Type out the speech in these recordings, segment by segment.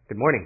Good morning.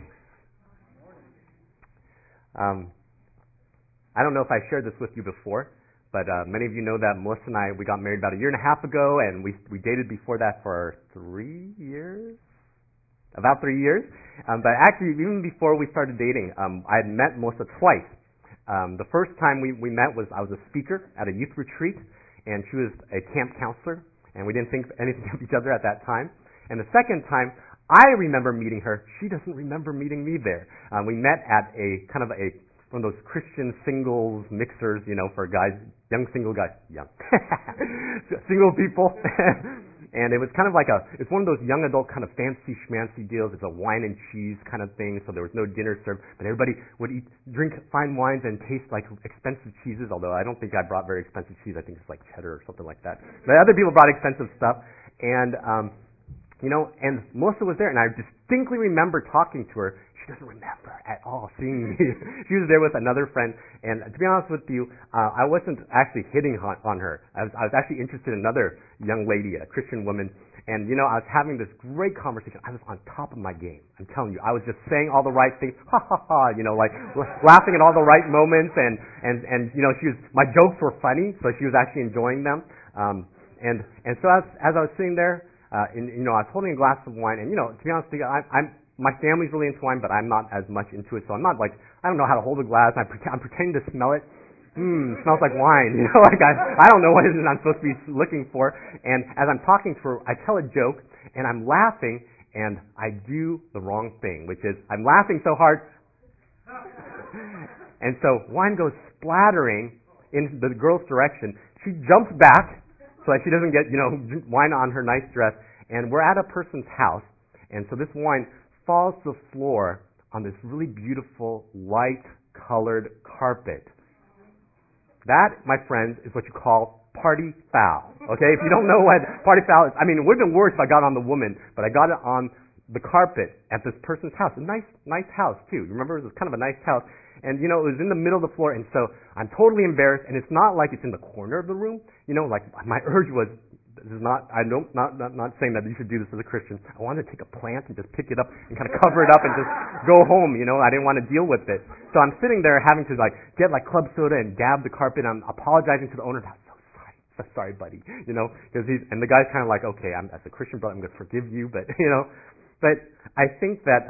I don't know if I shared this with you before, but many of you know that Melissa and I, we got married about a year and a half ago, and we dated before that for 3 years? About 3 years. But actually, even before we started dating, I had met Melissa twice. The first time we met was I was a speaker at a youth retreat, and she was a camp counselor, and we didn't think anything of each other at that time. And the second time, I remember meeting her. She doesn't remember meeting me there. We met at a kind of one of those Christian singles mixers, for guys, young single guys, single people. And it was kind of like it's one of those young adult kind of fancy schmancy deals. It's a wine and cheese kind of thing, so there was no dinner served, but everybody would drink fine wines and taste like expensive cheeses, although I don't think I brought very expensive cheese. I think it's like cheddar or something like that. But other people brought expensive stuff, and and Melissa was there, and I distinctly remember talking to her. She doesn't remember at all seeing me. She was there with another friend, and to be honest with you, I wasn't actually hitting on her. I was actually interested in another young lady, a Christian woman, and I was having this great conversation. I was on top of my game. I'm telling you, I was just saying all the right things, ha ha ha, like laughing at all the right moments, and my jokes were funny, so she was actually enjoying them. And so as I was sitting there, I was holding a glass of wine, and to be honest with you, my family's really into wine, but I'm not as much into it, so I'm not I don't know how to hold a glass. I'm pretending to smell it. Smells like wine. I don't know what it is I'm supposed to be looking for. And as I'm talking to her, I tell a joke, and I'm laughing, and I do the wrong thing, which is I'm laughing so hard, and so wine goes splattering in the girl's direction. She jumps back so that she doesn't get wine on her nice dress, and we're at a person's house, and so this wine falls to the floor on this really beautiful light-colored carpet. That, my friends, is what you call party foul. Okay, if you don't know what party foul is, it would have been worse if I got it on the woman, but I got it on the carpet at this person's house. A nice house too. Remember, it was kind of a nice house, and it was in the middle of the floor, and so I'm totally embarrassed. And it's not like it's in the corner of the room. Like my urge was. This is not. Not saying that you should do this as a Christian. I wanted to take a plant and just pick it up and kind of cover it up and just go home. I didn't want to deal with it. So I'm sitting there having to get club soda and dab the carpet. I'm apologizing to the owner. I'm so sorry, buddy. Because and the guy's kind of like, okay, as a Christian brother, I'm going to forgive you, but but I think that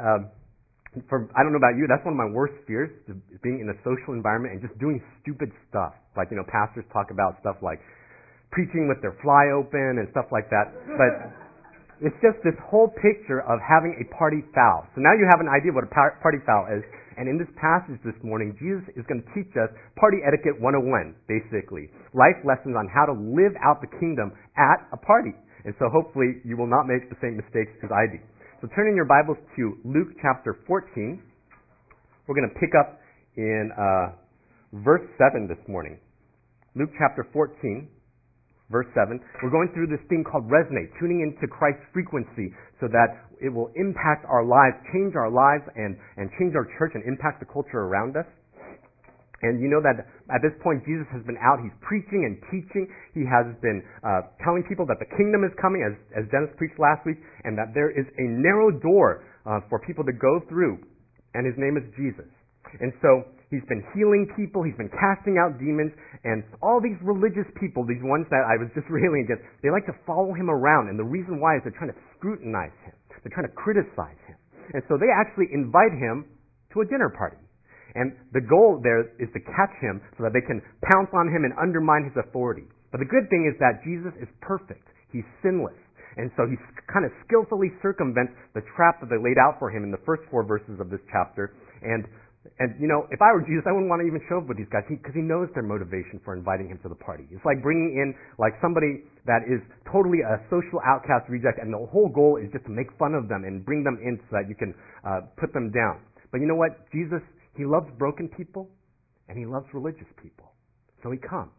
I don't know about you, that's one of my worst fears, being in a social environment and just doing stupid stuff. Pastors talk about stuff like preaching with their fly open and stuff like that. But it's just this whole picture of having a party foul. So now you have an idea what a party foul is. And in this passage this morning, Jesus is going to teach us Party Etiquette 101, basically. Life lessons on how to live out the kingdom at a party. And so hopefully you will not make the same mistakes as I do. So turn in your Bibles to Luke chapter 14. We're going to pick up in verse 7 this morning. Luke chapter 14. Verse 7, we're going through this thing called resonate, tuning into Christ's frequency so that it will impact our lives, change our lives, and change our church and impact the culture around us. And you know that at this point Jesus has been out, he's preaching and teaching, he has been telling people that the kingdom is coming, as Dennis preached last week, and that there is a narrow door for people to go through, and his name is Jesus. And so he's been healing people, he's been casting out demons, and all these religious people, these ones that I was just railing against, they like to follow him around, and the reason why is they're trying to scrutinize him. They're trying to criticize him. And so they actually invite him to a dinner party. And the goal there is to catch him so that they can pounce on him and undermine his authority. But the good thing is that Jesus is perfect. He's sinless. And so he kind of skillfully circumvents the trap that they laid out for him in the first 4 verses of this chapter. And if I were Jesus, I wouldn't want to even show up with these guys because he knows their motivation for inviting him to the party. It's like bringing in somebody that is totally a social outcast reject, and the whole goal is just to make fun of them and bring them in so that you can put them down. But you know what? Jesus, he loves broken people and he loves religious people. So he comes.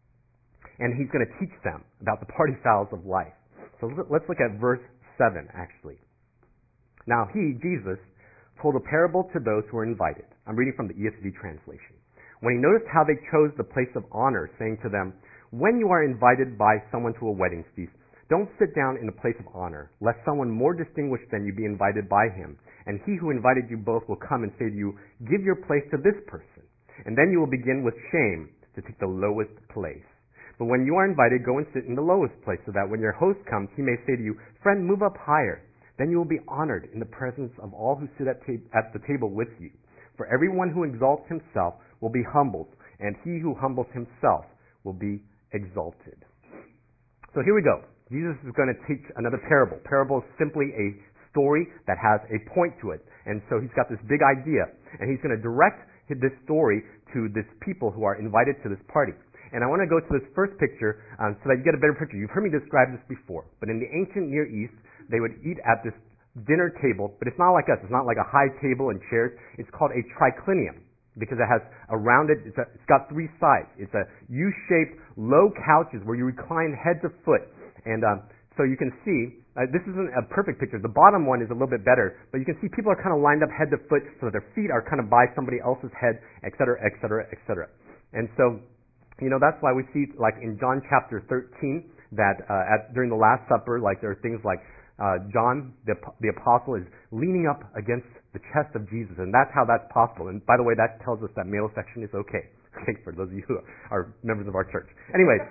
And he's going to teach them about the party fouls of life. So let's look at verse 7, actually. Now he, Jesus, told a parable to those who were invited. I'm reading from the ESV translation. When he noticed how they chose the place of honor, saying to them, when you are invited by someone to a wedding feast, don't sit down in the place of honor, lest someone more distinguished than you be invited by him. And he who invited you both will come and say to you, give your place to this person. And then you will begin with shame to take the lowest place. But when you are invited, go and sit in the lowest place, so that when your host comes, he may say to you, friend, move up higher. Then you will be honored in the presence of all who sit at the table with you. For everyone who exalts himself will be humbled, and he who humbles himself will be exalted. So here we go. Jesus is going to teach another parable. Parable is simply a story that has a point to it. And so he's got this big idea, and he's going to direct this story to this people who are invited to this party. And I want to go to this first picture so that you get a better picture. You've heard me describe this before, but in the ancient Near East, they would eat at this dinner table, but it's not like us. It's not like a high table and chairs. It's called a triclinium because it has a rounded, it's got three sides. It's a U-shaped, low couches where you recline head to foot. And so you can see, this isn't a perfect picture. The bottom one is a little bit better, but you can see people are kind of lined up head to foot so that their feet are kind of by somebody else's head, et cetera, et cetera, et cetera. And so, that's why we see, like in John chapter 13, that during the Last Supper, like there are things like John, the apostle, is leaning up against the chest of Jesus, and that's how that's possible. And by the way, that tells us that male section is okay. Okay, for those of you who are members of our church. Anyways,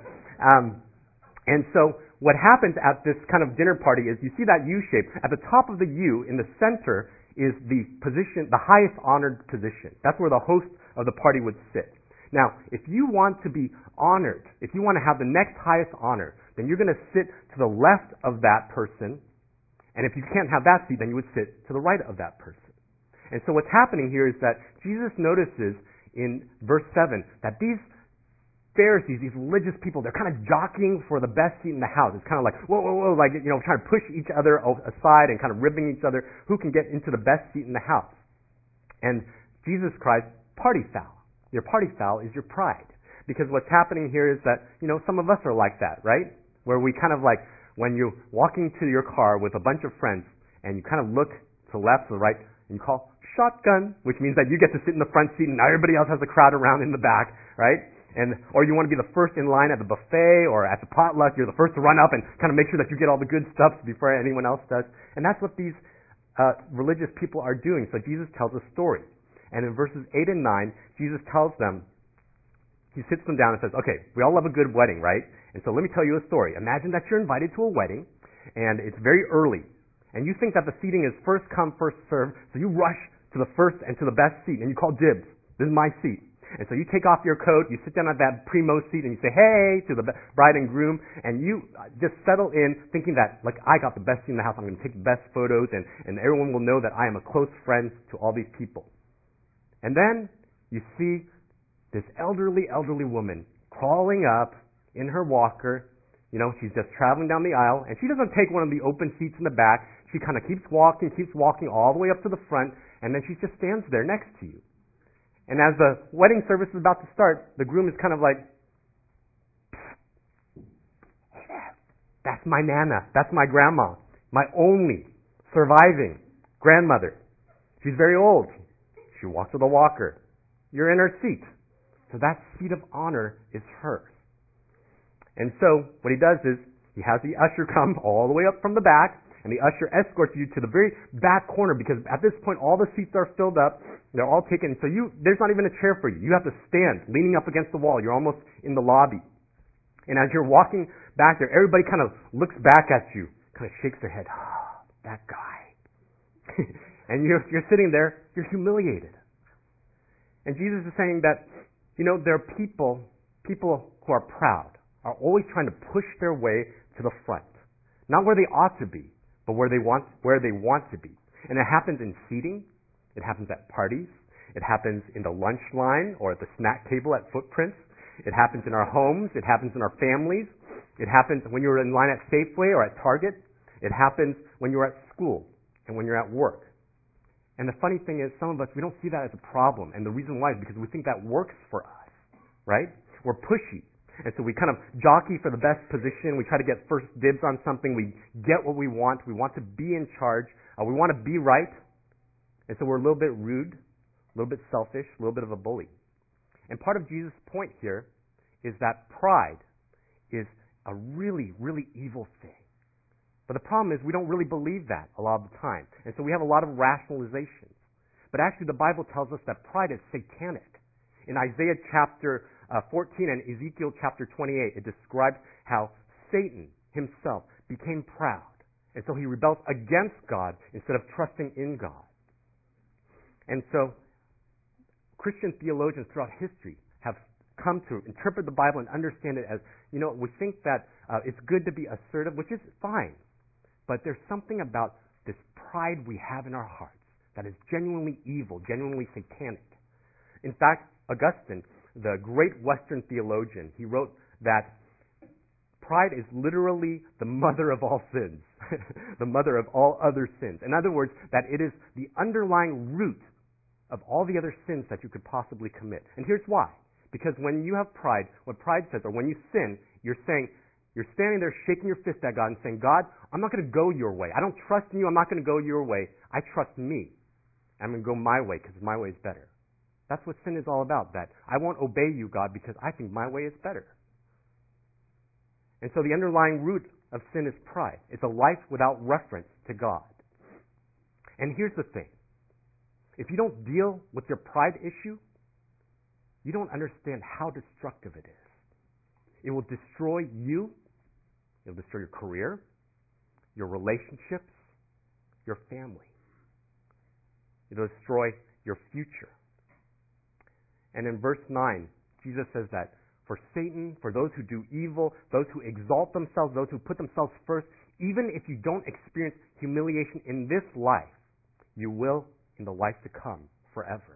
and so what happens at this kind of dinner party is you see that U shape. At the top of the U, in the center, is the position, the highest honored position. That's where the host of the party would sit. Now, if you want to be honored, if you want to have the next highest honor, then you're going to sit to the left of that person. And if you can't have that seat, then you would sit to the right of that person. And so what's happening here is that Jesus notices in verse 7 that these Pharisees, these religious people, they're kind of jockeying for the best seat in the house. It's kind of like, whoa, whoa, whoa, like, trying to push each other aside and kind of ribbing each other, who can get into the best seat in the house. And Jesus cries, party foul. Your party foul is your pride. Because what's happening here is that, some of us are like that, right? Where we kind of like, when you're walking to your car with a bunch of friends, and you kind of look to the left, to the right, and you call shotgun, which means that you get to sit in the front seat and everybody else has a crowd around in the back, right? Or you want to be the first in line at the buffet or at the potluck, you're the first to run up and kind of make sure that you get all the good stuff before anyone else does. And that's what these religious people are doing. So Jesus tells a story. And in verses 8 and 9, Jesus tells them, he sits them down and says, okay, we all love a good wedding, right? And so let me tell you a story. Imagine that you're invited to a wedding, and it's very early. And you think that the seating is first come, first served, so you rush to the first and to the best seat, and you call dibs. This is my seat. And so you take off your coat, you sit down at that primo seat, and you say, hey, to the bride and groom, and you just settle in thinking that, like, I got the best seat in the house, I'm going to take the best photos, and everyone will know that I am a close friend to all these people. And then you see this elderly woman crawling up in her walker. She's just traveling down the aisle, and she doesn't take one of the open seats in the back. She kind of keeps walking all the way up to the front, and then she just stands there next to you. And as the wedding service is about to start, the groom is kind of like, that's my Nana, that's my grandma, my only surviving grandmother. She's very old. She walks with a walker. You're in her seat. So that seat of honor is hers. And so what he does is he has the usher come all the way up from the back, and the usher escorts you to the very back corner because at this point all the seats are filled up. They're all taken. So there's not even a chair for you. You have to stand leaning up against the wall. You're almost in the lobby. And as you're walking back there, everybody kind of looks back at you, kind of shakes their head. Oh, that guy. And you're sitting there, you're humiliated. And Jesus is saying that, there are people who are proud, are always trying to push their way to the front. Not where they ought to be, but where they want to be. And it happens in seating, it happens at parties, it happens in the lunch line or at the snack table at Footprints, it happens in our homes, it happens in our families, it happens when you're in line at Safeway or at Target, it happens when you're at school and when you're at work. And the funny thing is, some of us, we don't see that as a problem. And the reason why is because we think that works for us, right? We're pushy. And so we kind of jockey for the best position. We try to get first dibs on something. We get what we want. We want to be in charge. We want to be right. And so we're a little bit rude, a little bit selfish, a little bit of a bully. And part of Jesus' point here is that pride is a really, really evil thing. But the problem is we don't really believe that a lot of the time. And so we have a lot of rationalizations. But actually the Bible tells us that pride is satanic. In Isaiah chapter 14 and Ezekiel chapter 28, it describes how Satan himself became proud. And so he rebels against God instead of trusting in God. And so Christian theologians throughout history have come to interpret the Bible and understand it as, we think that it's good to be assertive, which is fine. But there's something about this pride we have in our hearts that is genuinely evil, genuinely satanic. In fact, Augustine, the great Western theologian, he wrote that pride is literally the mother of all sins, the mother of all other sins. In other words, that it is the underlying root of all the other sins that you could possibly commit. And here's why. Because when you have pride, what pride says, or when you sin, you're standing there shaking your fist at God and saying, God, I'm not going to go your way. I don't trust in you. I'm not going to go your way. I trust me. I'm going to go my way because my way is better. That's what sin is all about, that I won't obey you, God, because I think my way is better. And so the underlying root of sin is pride. It's a life without reference to God. And here's the thing. If you don't deal with your pride issue, you don't understand how destructive it is. It will destroy you. It will destroy your career, your relationships, your family. It will destroy your future. And in verse 9, Jesus says that for Satan, for those who do evil, those who exalt themselves, those who put themselves first, even if you don't experience humiliation in this life, you will in the life to come forever.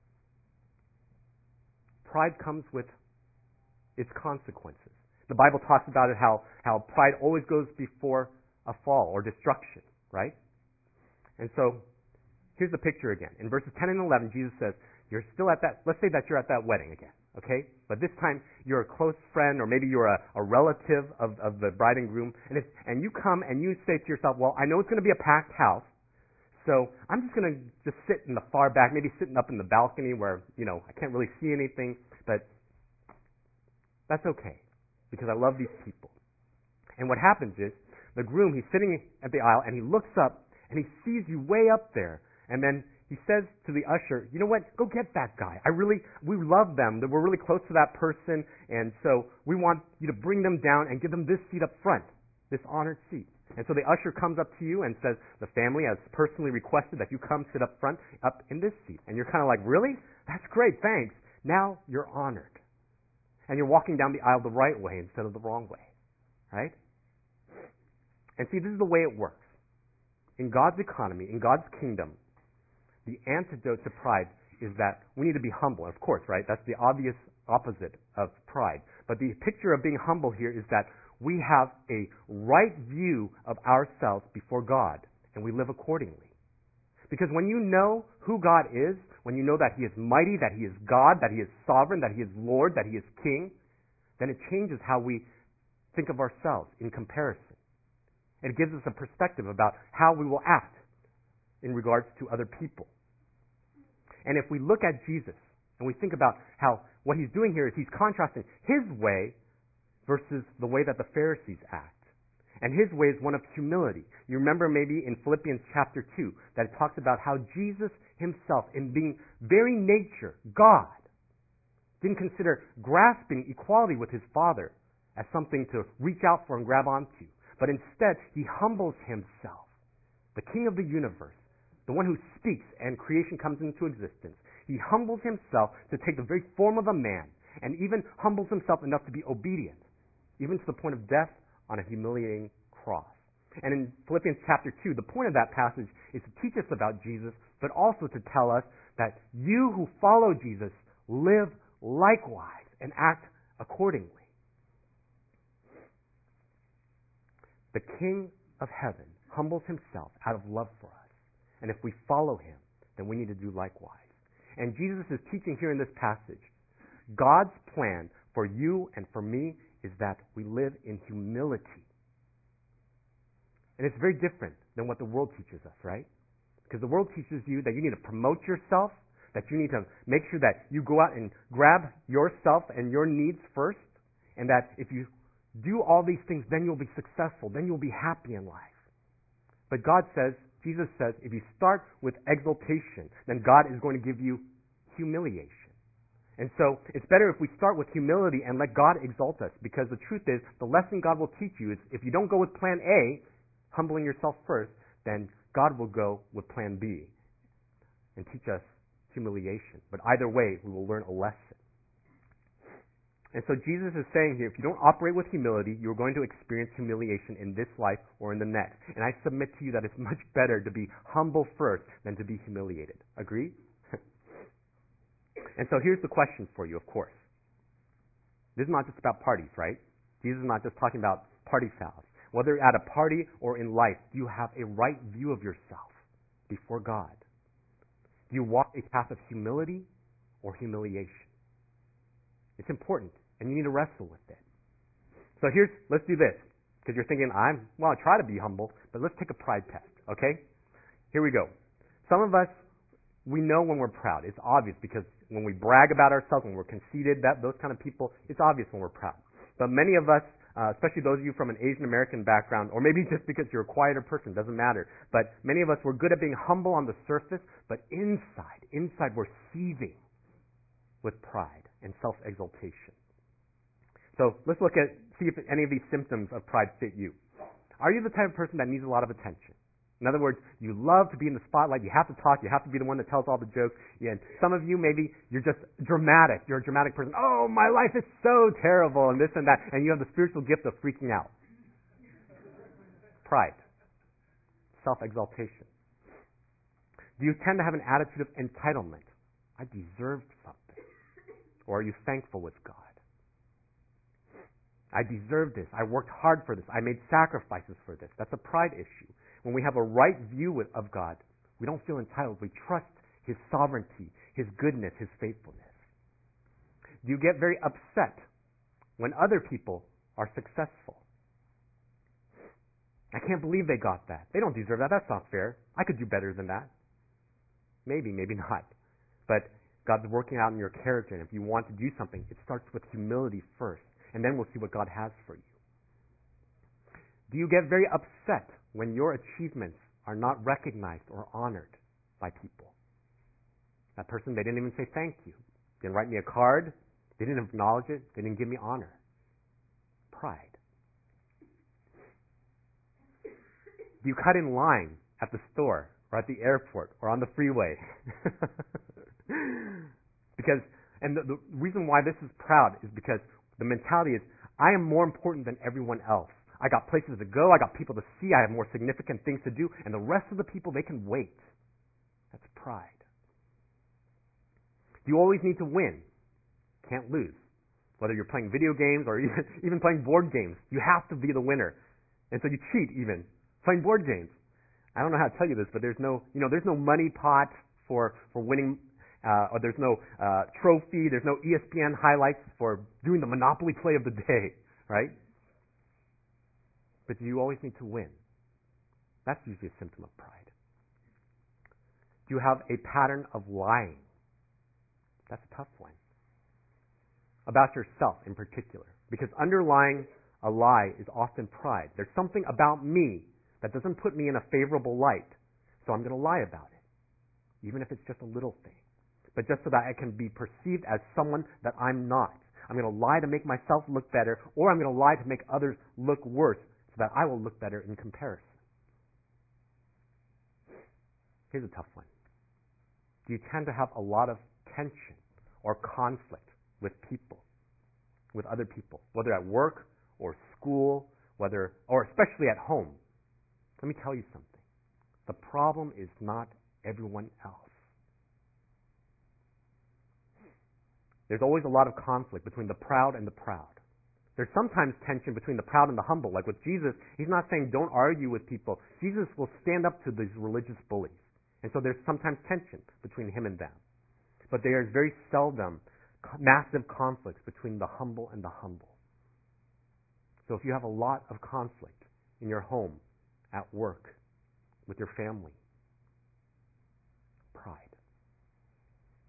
Pride comes with its consequences. The Bible talks about it how pride always goes before a fall or destruction, right? And so here's the picture again. In verses 10 and 11, Jesus says, you're still at that, let's say that you're at that wedding again, okay? But this time you're a close friend, or maybe you're a relative of the bride and groom, and you come and you say to yourself, well, I know it's going to be a packed house, so I'm just going to just sit in the far back, maybe sitting up in the balcony where, I can't really see anything, but that's okay, because I love these people. And what happens is, the groom, he's sitting at the aisle, and he looks up, and he sees you way up there, and then he says to the usher, you know what, go get that guy. We love them. We're really close to that person, and so we want you to bring them down and give them this seat up front, this honored seat. And so the usher comes up to you and says, the family has personally requested that you come sit up front, up in this seat. And you're kind of like, really? That's great, thanks. Now you're honored. And you're walking down the aisle the right way instead of the wrong way, right? And see, this is the way it works. In God's economy, in God's kingdom, the antidote to pride is that we need to be humble. Of course, right? That's the obvious opposite of pride. But the picture of being humble here is that we have a right view of ourselves before God, and we live accordingly. Because when you know who God is, when you know that He is mighty, that He is God, that He is sovereign, that He is Lord, that He is King, then it changes how we think of ourselves in comparison. It gives us a perspective about how we will act in regards to other people. And if we look at Jesus and we think about how what He's doing here is He's contrasting His way versus the way that the Pharisees act. And His way is one of humility. You remember maybe in Philippians chapter 2 that it talks about how Jesus Himself, in being very nature, God, didn't consider grasping equality with His Father as something to reach out for and grab onto. But instead, He humbles Himself, the King of the universe, the one who speaks and creation comes into existence. He humbles Himself to take the very form of a man, and even humbles Himself enough to be obedient, even to the point of death on a humiliating cross. And in Philippians chapter 2, the point of that passage is to teach us about Jesus, but also to tell us that you who follow Jesus live likewise and act accordingly. The King of heaven humbles Himself out of love for us. And if we follow Him, then we need to do likewise. And Jesus is teaching here in this passage, God's plan for you and for me is that we live in humility. And it's very different than what the world teaches us, right? Because the world teaches you that you need to promote yourself, that you need to make sure that you go out and grab yourself and your needs first, and that if you do all these things, then you'll be successful, then you'll be happy in life. But God says, Jesus says, if you start with exaltation, then God is going to give you humiliation. And so it's better if we start with humility and let God exalt us, because the truth is, the lesson God will teach you is if you don't go with plan A, humbling yourself first, then God will go with plan B and teach us humiliation. But either way, we will learn a lesson. And so Jesus is saying here, if you don't operate with humility, you're going to experience humiliation in this life or in the next. And I submit to you that it's much better to be humble first than to be humiliated. Agree? And so here's the question for you, of course. This is not just about parties, right? Jesus is not just talking about party fouls. Whether at a party or in life, do you have a right view of yourself before God? Do you walk a path of humility or humiliation? It's important, and you need to wrestle with it. So let's do this, because you're thinking, I try to be humble, but let's take a pride test, okay? Here we go. Some of us, we know when we're proud. It's obvious, because when we brag about ourselves, when we're conceited, those kind of people, it's obvious when we're proud. But many of us, especially those of you from an Asian American background, or maybe just because you're a quieter person, doesn't matter. But many of us, we're good at being humble on the surface, but inside we're seething with pride and self-exaltation. So let's see if any of these symptoms of pride fit you. Are you the type of person that needs a lot of attention? In other words, you love to be in the spotlight, you have to talk, you have to be the one that tells all the jokes. And some of you, maybe you're just dramatic. You're a dramatic person. Oh, my life is so terrible, and this and that. And you have the spiritual gift of freaking out. Pride. Self-exaltation. Do you tend to have an attitude of entitlement? I deserved something. Or are you thankful with God? I deserve this. I worked hard for this. I made sacrifices for this. That's a pride issue. When we have a right view of God, we don't feel entitled. We trust His sovereignty, His goodness, His faithfulness. Do you get very upset when other people are successful? I can't believe they got that. They don't deserve that. That's not fair. I could do better than that. Maybe, maybe not. But God's working out in your character, and if you want to do something, it starts with humility first, and then we'll see what God has for you. Do you get very upset when your achievements are not recognized or honored by people? That person, they didn't even say thank you. They didn't write me a card. They didn't acknowledge it. They didn't give me honor. Pride. Do you cut in line at the store or at the airport or on the freeway? And the reason why this is proud is because the mentality is, I am more important than everyone else. I got places to go, I got people to see, I have more significant things to do, and the rest of the people, they can wait. That's pride. You always need to win. Can't lose. Whether you're playing video games or even playing board games, you have to be the winner. And so you cheat even, playing board games. I don't know how to tell you this, but there's no money pot for winning, or there's no trophy, there's no ESPN highlights for doing the Monopoly play of the day, right? But you always need to win. That's usually a symptom of pride. Do you have a pattern of lying? That's a tough one. About yourself in particular. Because underlying a lie is often pride. There's something about me that doesn't put me in a favorable light, so I'm going to lie about it, even if it's just a little thing. But just so that I can be perceived as someone that I'm not. I'm going to lie to make myself look better, or I'm going to lie to make others look worse, so that I will look better in comparison. Here's a tough one. Do you tend to have a lot of tension or conflict with people, with other people, whether at work or school, or especially at home? Let me tell you something. The problem is not everyone else. There's always a lot of conflict between the proud and the proud. There's sometimes tension between the proud and the humble. Like with Jesus, He's not saying don't argue with people. Jesus will stand up to these religious bullies. And so there's sometimes tension between Him and them. But there is very seldom massive conflicts between the humble and the humble. So if you have a lot of conflict in your home, at work, with your family, pride.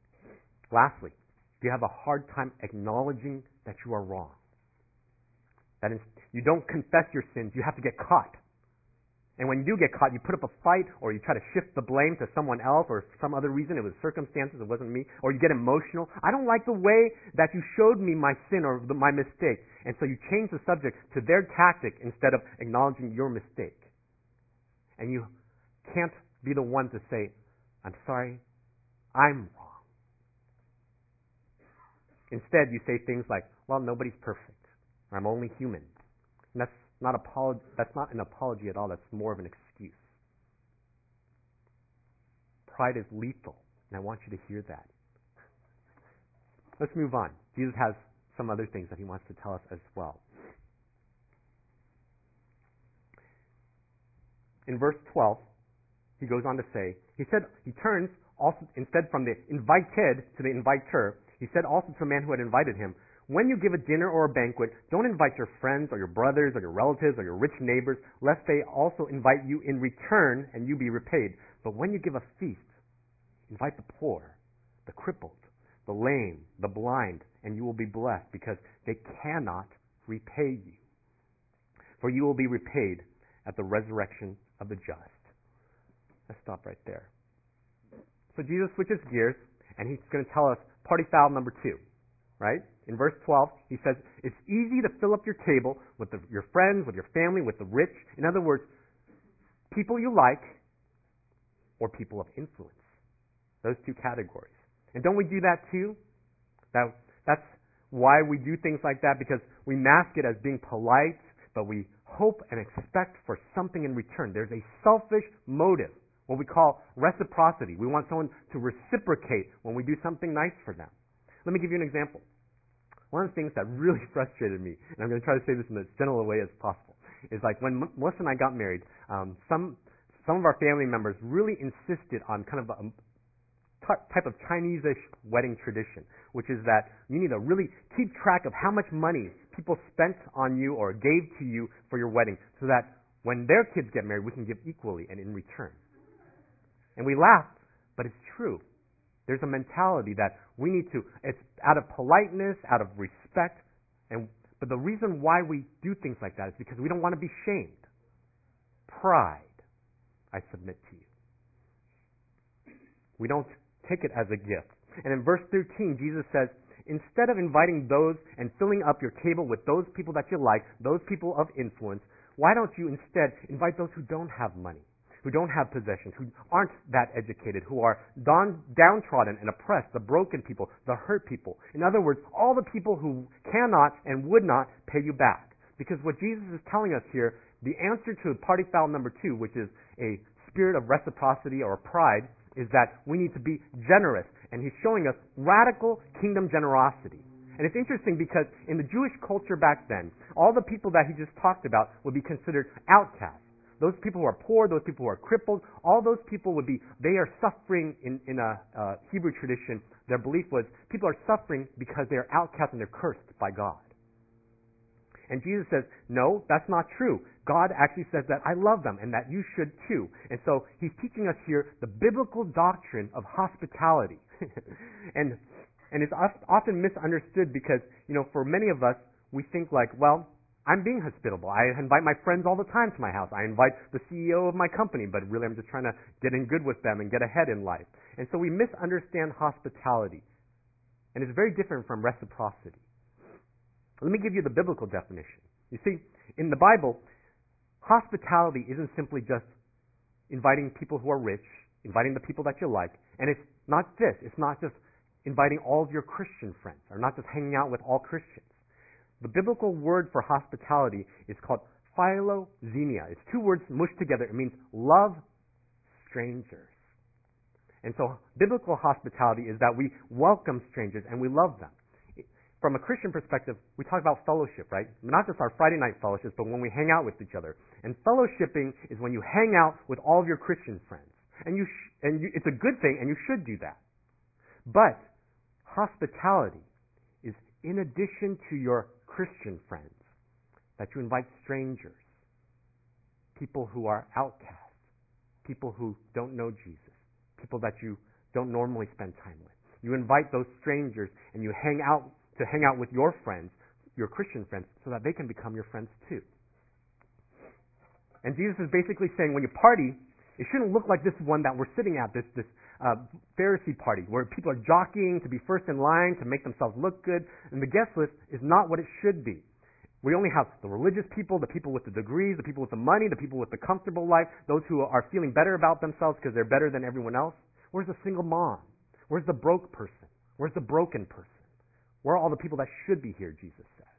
Lastly, do you have a hard time acknowledging that you are wrong? That you don't confess your sins, you have to get caught. And when you do get caught, you put up a fight, or you try to shift the blame to someone else, or for some other reason, it was circumstances, it wasn't me, or you get emotional. I don't like the way that you showed me my sin or my mistake. And so you change the subject to their tactic instead of acknowledging your mistake. And you can't be the one to say, I'm sorry, I'm wrong. Instead, you say things like, well, nobody's perfect. I'm only human. And that's not an apology at all. That's more of an excuse. Pride is lethal, and I want you to hear that. Let's move on. Jesus has some other things that he wants to tell us as well. In verse 12, he goes on to say, he turns also instead from the invited to the inviter. He said also to a man who had invited him, when you give a dinner or a banquet, don't invite your friends or your brothers or your relatives or your rich neighbors, lest they also invite you in return and you be repaid. But when you give a feast, invite the poor, the crippled, the lame, the blind, and you will be blessed, because they cannot repay you. For you will be repaid at the resurrection of the just. Let's stop right there. So Jesus switches gears, and he's going to tell us party foul number 2, right? In verse 12, he says, it's easy to fill up your table with your friends, with your family, with the rich. In other words, people you like or people of influence. Those two categories. And don't we do that too? That's why we do things like that, because we mask it as being polite, but we hope and expect for something in return. There's a selfish motive, what we call reciprocity. We want someone to reciprocate when we do something nice for them. Let me give you an example. One of the things that really frustrated me, and I'm going to try to say this in as gentle a way as possible, is like when Melissa and I got married, some of our family members really insisted on kind of a type of Chinese-ish wedding tradition, which is that you need to really keep track of how much money people spent on you or gave to you for your wedding, so that when their kids get married, we can give equally and in return. And we laughed, but it's true. There's a mentality that we need to, it's out of politeness, out of respect, but the reason why we do things like that is because we don't want to be shamed. Pride, I submit to you. We don't take it as a gift. And in verse 13, Jesus says, instead of inviting those and filling up your table with those people that you like, those people of influence, why don't you instead invite those who don't have money, who don't have possessions, who aren't that educated, who are downtrodden and oppressed, the broken people, the hurt people. In other words, all the people who cannot and would not pay you back. Because what Jesus is telling us here, the answer to party foul number 2, which is a spirit of reciprocity or pride, is that we need to be generous. And he's showing us radical kingdom generosity. And it's interesting because in the Jewish culture back then, all the people that he just talked about would be considered outcasts. Those people who are poor, those people who are crippled, all those people they are suffering in a Hebrew tradition. Their belief was people are suffering because they are outcast and they're cursed by God. And Jesus says, no, that's not true. God actually says that I love them and that you should too. And so he's teaching us here the biblical doctrine of hospitality. and it's often misunderstood because, for many of us, we think like, well, I'm being hospitable. I invite my friends all the time to my house. I invite the CEO of my company, but really I'm just trying to get in good with them and get ahead in life. And so we misunderstand hospitality. And it's very different from reciprocity. Let me give you the biblical definition. You see, in the Bible, hospitality isn't simply just inviting people who are rich, inviting the people that you like, and it's not this. It's not just inviting all of your Christian friends, or not just hanging out with all Christians. The biblical word for hospitality is called philoxenia. It's 2 words mushed together. It means love strangers. And so biblical hospitality is that we welcome strangers and we love them. From a Christian perspective, we talk about fellowship, right? Not just our Friday night fellowships, but when we hang out with each other. And fellowshipping is when you hang out with all of your Christian friends. And it's a good thing, and you should do that. But hospitality is in addition to your Christian friends, that you invite strangers, people who are outcasts, people who don't know Jesus, people that you don't normally spend time with. You invite those strangers and you hang out with your friends your Christian friends so that they can become your friends too. And Jesus is basically saying when you party, it shouldn't look like this one that we're sitting at, this Pharisee party, where people are jockeying to be first in line, to make themselves look good. And the guest list is not what it should be. We only have the religious people, the people with the degrees, the people with the money, the people with the comfortable life, those who are feeling better about themselves because they're better than everyone else. Where's the single mom? Where's the broke person? Where's the broken person? Where are all the people that should be here, Jesus says?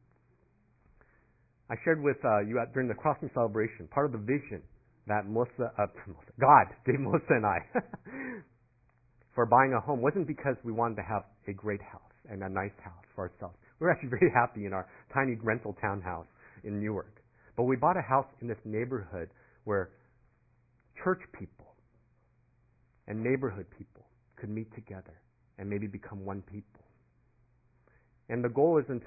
I shared with you during the crossing celebration, part of the vision that God gave Melissa and I for buying a home wasn't because we wanted to have a great house and a nice house for ourselves. We were actually very happy in our tiny rental townhouse in Newark. But we bought a house in this neighborhood where church people and neighborhood people could meet together and maybe become one people. And the goal isn't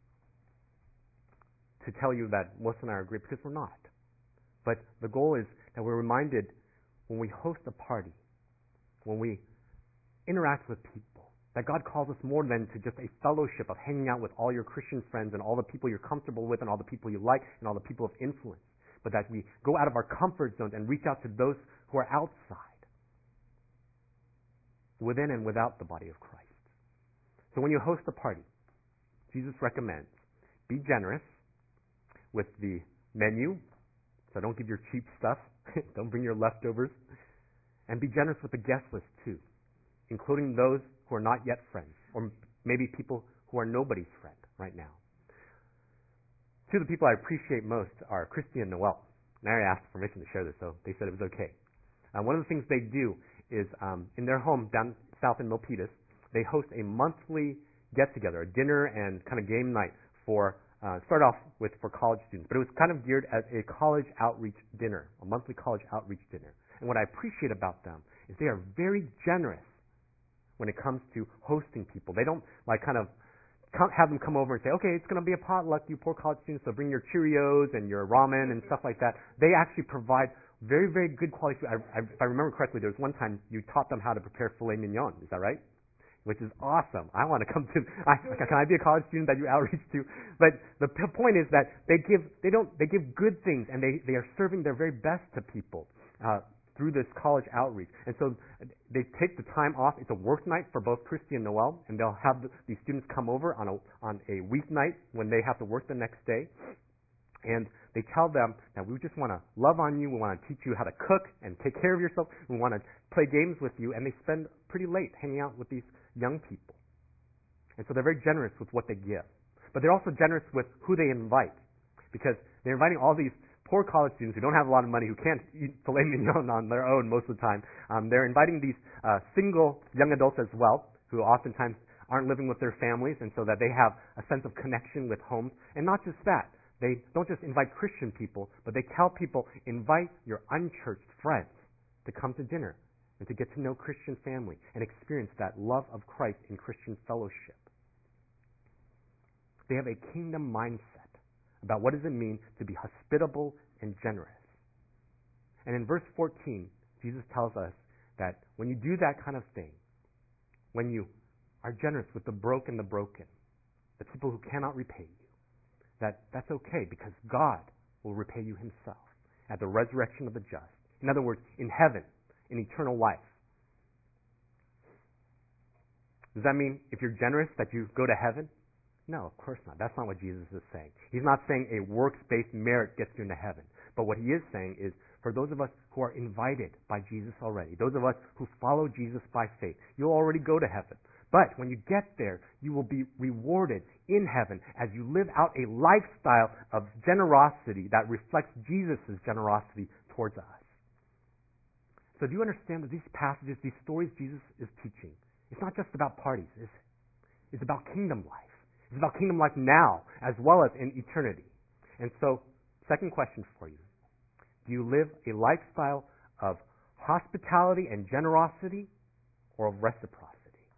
to tell you that Melissa and I are great, because we're not. But the goal is that we're reminded when we host a party, when we interact with people, that God calls us more than to just a fellowship of hanging out with all your Christian friends and all the people you're comfortable with and all the people you like and all the people of influence, but that we go out of our comfort zones and reach out to those who are outside, within and without the body of Christ. So when you host a party, Jesus recommends be generous with the menu, so don't give your cheap stuff, don't bring your leftovers, and be generous with the guest list too, including those who are not yet friends, or maybe people who are nobody's friend right now. Two of the people I appreciate most are Christy and Noel. And I already asked permission to share this, so they said it was okay. One of the things they do is in their home down south in Milpitas, they host a monthly get-together, a dinner and kind of game night for start off with for college students, but it was kind of geared as a college outreach dinner, a monthly college outreach dinner. And what I appreciate about them is they are very generous when it comes to hosting people. They don't like kind of have them come over and say, okay, it's going to be a potluck, you poor college students, so bring your Cheerios and your ramen and stuff like that. They actually provide very, very good quality food. If I remember correctly, there was one time you taught them how to prepare filet mignon. Is that right? Which is awesome. I want to come to. Can I be a college student that you outreach to? But the point is that they give good things, and they are serving their very best to people through this college outreach. And so they take the time off. It's a work night for both Christy and Noel, and they'll have these students come over on a weeknight when they have to work the next day. And they tell them that we just want to love on you, we want to teach you how to cook and take care of yourself, we want to play games with you, and they spend pretty late hanging out with these young people. And so they're very generous with what they give. But they're also generous with who they invite, because they're inviting all these poor college students who don't have a lot of money, who can't eat filet mignon on their own most of the time. They're inviting these single young adults as well, who oftentimes aren't living with their families, and so that they have a sense of connection with homes. And not just that, they don't just invite Christian people, but they tell people, invite your unchurched friends to come to dinner and to get to know Christian family and experience that love of Christ in Christian fellowship. They have a kingdom mindset about what does it mean to be hospitable and generous. And in verse 14, Jesus tells us that when you do that kind of thing, when you are generous with the broken, the people who cannot repay you, that's okay, because God will repay you himself at the resurrection of the just. In other words, in heaven, in eternal life. Does that mean if you're generous that you go to heaven? No, of course not. That's not what Jesus is saying. He's not saying a works-based merit gets you into heaven. But what he is saying is, for those of us who are invited by Jesus already, those of us who follow Jesus by faith, you'll already go to heaven. But when you get there, you will be rewarded in heaven as you live out a lifestyle of generosity that reflects Jesus' generosity towards us. So do you understand that these passages, these stories Jesus is teaching, it's not just about parties. It's about kingdom life. It's about kingdom life now as well as in eternity. And so, second question for you. Do you live a lifestyle of hospitality and generosity or of reciprocity?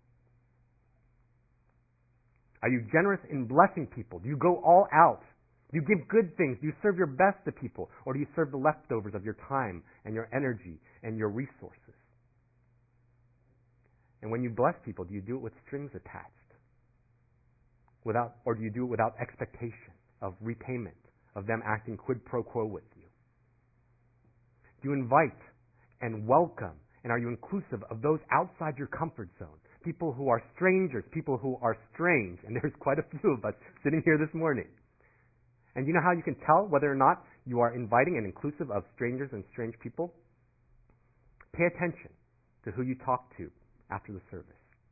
Are you generous in blessing people? Do you go all out? Do you give good things? Do you serve your best to people? Or do you serve the leftovers of your time and your energy and your resources? And when you bless people, do you do it with strings attached? or do you do it without expectation of repayment, of them acting quid pro quo with you? Do you invite and welcome, and are you inclusive of those outside your comfort zone? People who are strangers, people who are strange, and there's quite a few of us sitting here this morning. And you know how you can tell whether or not you are inviting and inclusive of strangers and strange people? Pay attention to who you talk to after the service.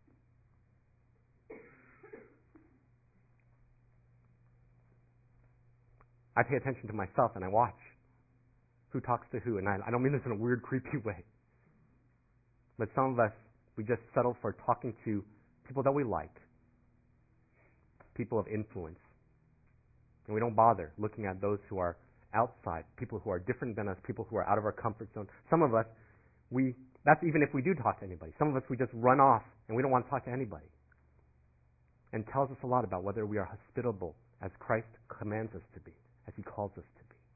I pay attention to myself and I watch who talks to who, and I don't mean this in a weird, creepy way. But some of us, we just settle for talking to people that we like, people of influence. And we don't bother looking at those who are outside, people who are different than us, people who are out of our comfort zone. Some of us, that's even if we do talk to anybody. Some of us, we just run off and we don't want to talk to anybody. And tells us a lot about whether we are hospitable as Christ commands us to be, as He calls us to be.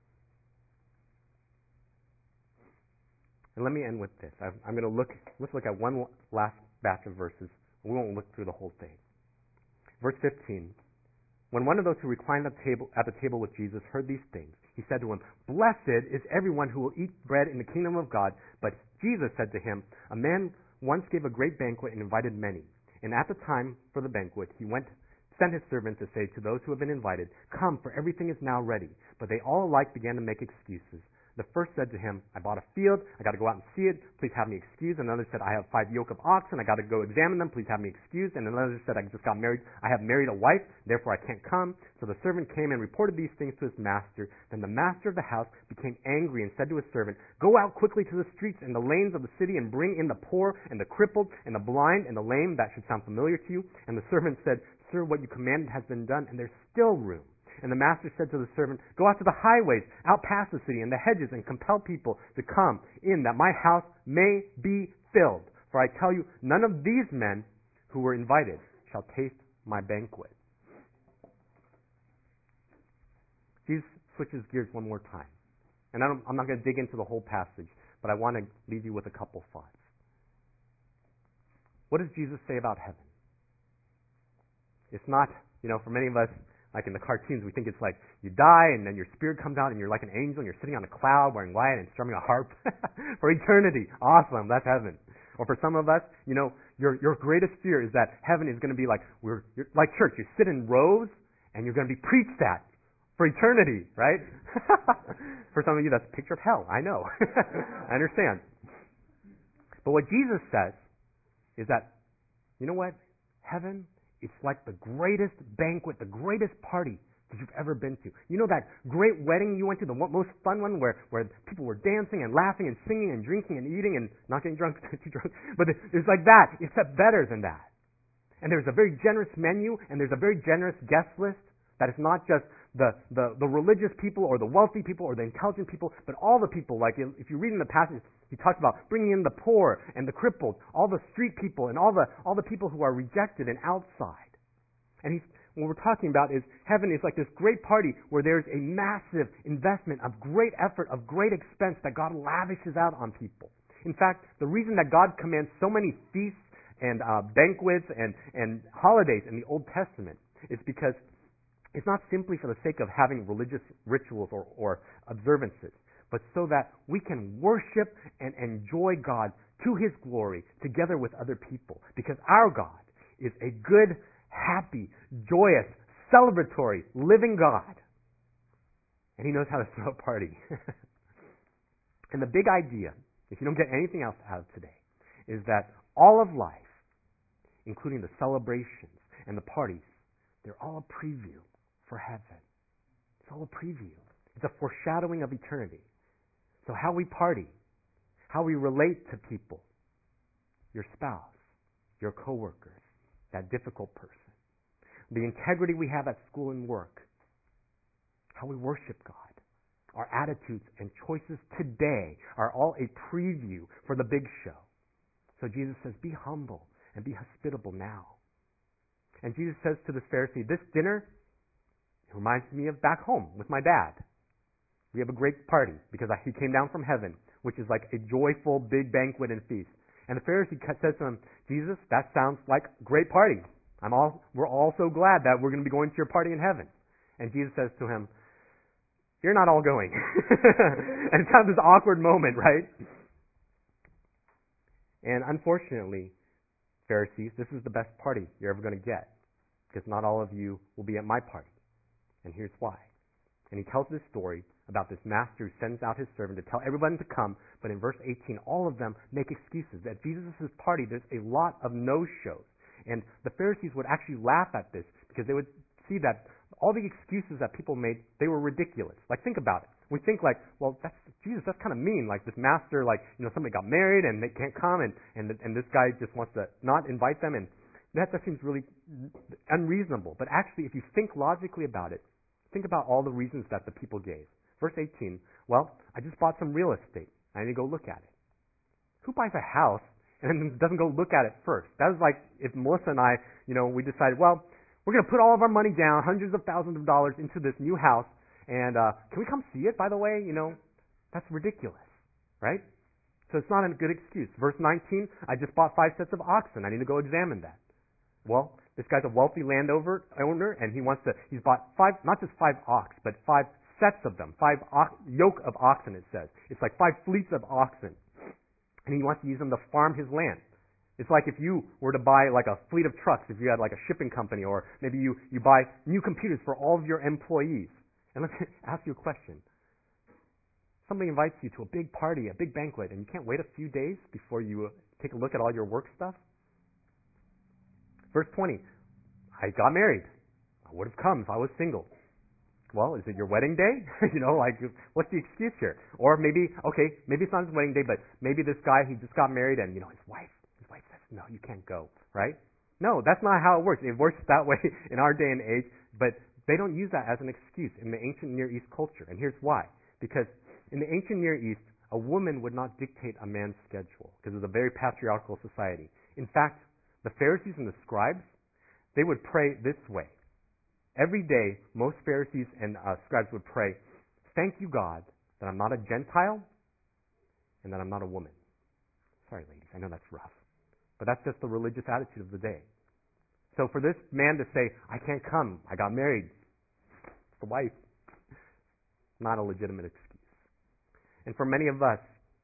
And let me end with this. I'm going to let's look at one last batch of verses. We won't look through the whole thing. Verse 15. When one of those who reclined at the table with Jesus heard these things, he said to him, "Blessed is everyone who will eat bread in the kingdom of God." But Jesus said to him, "A man once gave a great banquet and invited many. And at the time for the banquet, he sent his servant to say to those who have been invited, 'Come, for everything is now ready.' But they all alike began to make excuses. The first said to him, 'I bought a field. I got to go out and see it. Please have me excused.' Another said, 'I have 5 yoke of oxen. I got to go examine them. Please have me excused.' And another said, 'I just got married. I have married a wife. Therefore I can't come.' So the servant came and reported these things to his master. Then the master of the house became angry and said to his servant, 'Go out quickly to the streets and the lanes of the city and bring in the poor and the crippled and the blind and the lame.' That should sound familiar to you. And the servant said, 'Sir, what you commanded has been done, and there's still room.' And the master said to the servant, 'Go out to the highways, out past the city, and the hedges, and compel people to come in, that my house may be filled. For I tell you, none of these men who were invited shall taste my banquet.'" Jesus switches gears one more time. And I'm not going to dig into the whole passage, but I want to leave you with a couple thoughts. What does Jesus say about heaven? It's not, for many of us, like in the cartoons, we think it's like you die and then your spirit comes out and you're like an angel and you're sitting on a cloud wearing white and strumming a harp for eternity. Awesome, that's heaven. Or for some of us, your greatest fear is that heaven is going to be like you're like church. You sit in rows and you're going to be preached at for eternity, right? For some of you, that's a picture of hell. I know. I understand. But what Jesus says is that, you know what? Heaven, it's like the greatest banquet, the greatest party that you've ever been to. You know that great wedding you went to, the most fun one where people were dancing and laughing and singing and drinking and eating and not getting drunk, too drunk. But it's like that, except better than that. And there's a very generous menu and there's a very generous guest list that is not just the religious people or the wealthy people or the intelligent people, but all the people. Like if you read in the passage, he talks about bringing in the poor and the crippled, all the street people and all the people who are rejected and outside. And what we're talking about is heaven is like this great party where there's a massive investment of great effort, of great expense that God lavishes out on people. In fact, the reason that God commands so many feasts and banquets and holidays in the Old Testament is because it's not simply for the sake of having religious rituals or observances, but so that we can worship and enjoy God to His glory together with other people. Because our God is a good, happy, joyous, celebratory, living God. And He knows how to throw a party. And the big idea, if you don't get anything else out of today, is that all of life, including the celebrations and the parties, they're all a preview for heaven. It's all a preview. It's a foreshadowing of eternity. So how we party, how we relate to people, your spouse, your coworkers, that difficult person, the integrity we have at school and work, how we worship God, our attitudes and choices today are all a preview for the big show. So Jesus says, be humble and be hospitable now. And Jesus says to this Pharisee, this dinner reminds me of back home with my dad. We have a great party because he came down from heaven, which is like a joyful big banquet and feast. And the Pharisee says to him, Jesus, that sounds like a great party. We're all so glad that we're going to be going to your party in heaven. And Jesus says to him, you're not all going. And it's kind of this awkward moment, right? And unfortunately, Pharisees, this is the best party you're ever going to get, because not all of you will be at my party. And here's why. And he tells this story about this master who sends out his servant to tell everyone to come, but in verse 18, all of them make excuses. At Jesus' party, there's a lot of no-shows. And the Pharisees would actually laugh at this, because they would see that all the excuses that people made, they were ridiculous. Like, think about it. We think like, well, Jesus, that's kind of mean. Like, this master, like, somebody got married and they can't come, and this guy just wants to not invite them, and that seems really unreasonable. But actually, if you think logically about it, think about all the reasons that the people gave. Verse 18, well, I just bought some real estate. I need to go look at it. Who buys a house and then doesn't go look at it first? That was like if Melissa and I, we decided, well, we're going to put all of our money down, hundreds of thousands of dollars into this new house, and can we come see it, by the way? That's ridiculous, right? So it's not a good excuse. Verse 19, I just bought 5 sets of oxen. I need to go examine that. Well, this guy's a wealthy landowner, and he's bought 5, not just 5 ox, but 5 sets of them, 5 yoke of oxen, it says. It's like 5 fleets of oxen. And he wants to use them to farm his land. It's like if you were to buy like a fleet of trucks, if you had like a shipping company, or maybe you buy new computers for all of your employees. And let me ask you a question. Somebody invites you to a big party, a big banquet, and you can't wait a few days before you take a look at all your work stuff? Verse 20, I got married. I would have come if I was single. Well, is it your wedding day? What's the excuse here? Or maybe it's not his wedding day, but maybe this guy, he just got married, and, his wife says, no, you can't go, right? No, that's not how it works. It works that way in our day and age, but they don't use that as an excuse in the ancient Near East culture. And here's why. Because in the ancient Near East, a woman would not dictate a man's schedule, because it was a very patriarchal society. In fact, the Pharisees and the scribes, they would pray this way. Every day, most Pharisees and scribes would pray, thank you, God, that I'm not a Gentile and that I'm not a woman. Sorry, ladies, I know that's rough. But that's just the religious attitude of the day. So for this man to say, I can't come, I got married, it's the wife, not a legitimate excuse. And for many of us,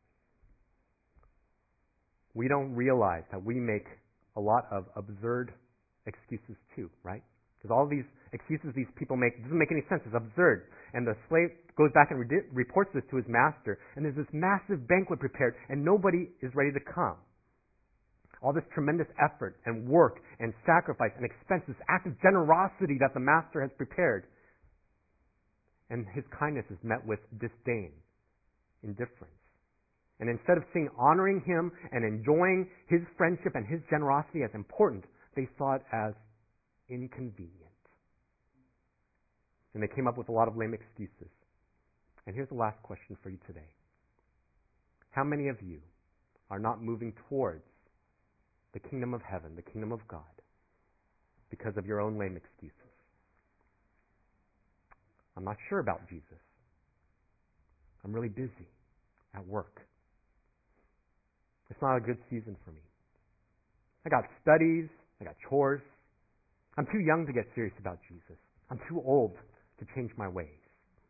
we don't realize that we make a lot of absurd excuses too, right? Because all these excuses these people make doesn't make any sense. It's absurd. And the slave goes back and reports this to his master, and there's this massive banquet prepared, and nobody is ready to come. All this tremendous effort and work and sacrifice and expense, this act of generosity that the master has prepared. And his kindness is met with disdain, indifference. And instead of honoring him and enjoying his friendship and his generosity as important, they saw it as inconvenient. And they came up with a lot of lame excuses. And here's the last question for you today. How many of you are not moving towards the kingdom of heaven, the kingdom of God, because of your own lame excuses? I'm not sure about Jesus. I'm really busy at work. It's not a good season for me. I got studies, I got chores. I'm too young to get serious about Jesus. I'm too old to change my ways.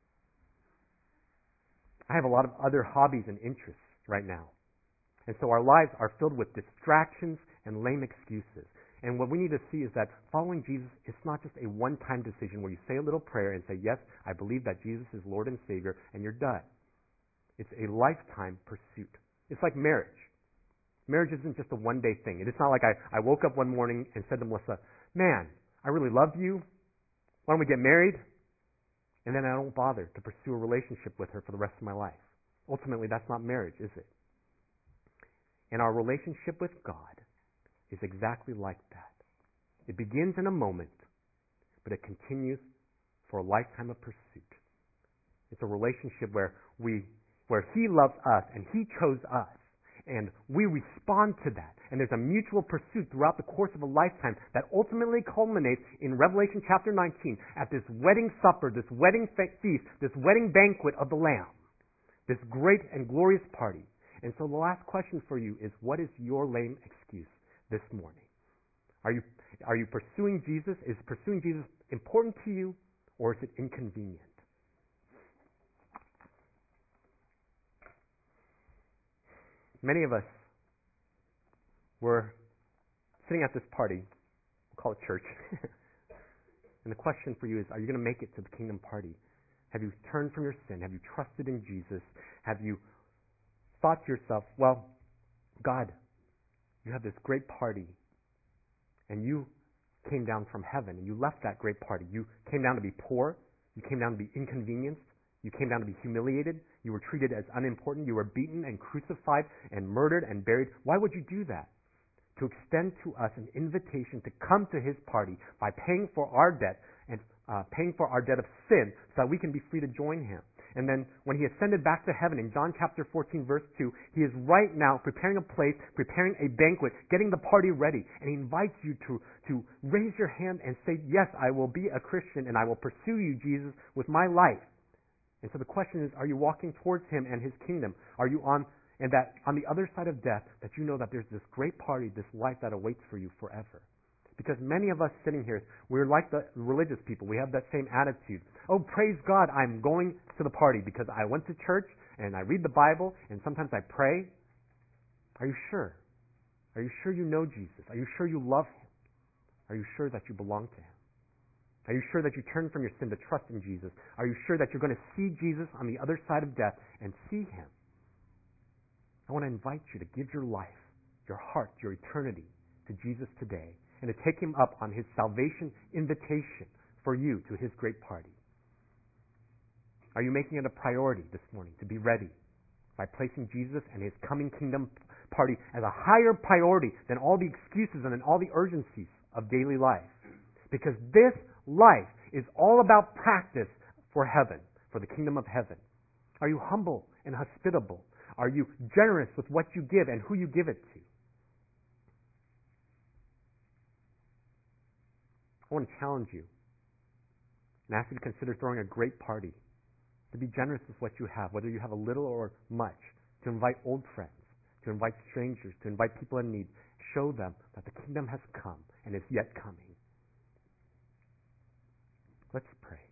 I have a lot of other hobbies and interests right now. And so our lives are filled with distractions and lame excuses. And what we need to see is that following Jesus is not just a one-time decision where you say a little prayer and say, yes, I believe that Jesus is Lord and Savior, and you're done. It's a lifetime pursuit. It's like marriage. Marriage isn't just a one-day thing. It's not like I woke up one morning and said to Melissa, man, I really love you. Why don't we get married? And then I don't bother to pursue a relationship with her for the rest of my life. Ultimately, that's not marriage, is it? And our relationship with God is exactly like that. It begins in a moment, but it continues for a lifetime of pursuit. It's a relationship where He loves us and He chose us, and we respond to that. And there's a mutual pursuit throughout the course of a lifetime that ultimately culminates in Revelation chapter 19 at this wedding supper, this wedding feast, this wedding banquet of the Lamb, this great and glorious party. And so the last question for you is, what is your lame excuse this morning? Are you pursuing Jesus? Is pursuing Jesus important to you, or is it inconvenient? Many of us were sitting at this party, we'll call it church, and the question for you is, are you going to make it to the kingdom party? Have you turned from your sin? Have you trusted in Jesus? Have you thought to yourself, well, God, you have this great party, and you came down from heaven, and you left that great party. You came down to be poor. You came down to be inconvenienced. You came down to be humiliated. You were treated as unimportant. You were beaten and crucified and murdered and buried. Why would you do that? To extend to us an invitation to come to his party by paying for our debt and paying for our debt of sin so that we can be free to join him. And then when he ascended back to heaven in John chapter 14, verse 2, he is right now preparing a place, preparing a banquet, getting the party ready. And he invites you to raise your hand and say, yes, I will be a Christian and I will pursue you, Jesus, with my life. And so the question is, are you walking towards him and his kingdom? Are you on the other side of death, that you know that there's this great party, this life that awaits for you forever? Because many of us sitting here, we're like the religious people. We have that same attitude. Oh, praise God, I'm going to the party because I went to church and I read the Bible and sometimes I pray. Are you sure? Are you sure you know Jesus? Are you sure you love him? Are you sure that you belong to him? Are you sure that you turn from your sin to trust in Jesus? Are you sure that you're going to see Jesus on the other side of death and see him? I want to invite you to give your life, your heart, your eternity to Jesus today, and to take him up on his salvation invitation for you to his great party. Are you making it a priority this morning to be ready by placing Jesus and his coming kingdom party as a higher priority than all the excuses and all the urgencies of daily life? Because this life is all about practice for heaven, for the kingdom of heaven. Are you humble and hospitable? Are you generous with what you give and who you give it to? I want to challenge you and ask you to consider throwing a great party, to be generous with what you have, whether you have a little or much, to invite old friends, to invite strangers, to invite people in need. Show them that the kingdom has come and is yet coming. Let's pray.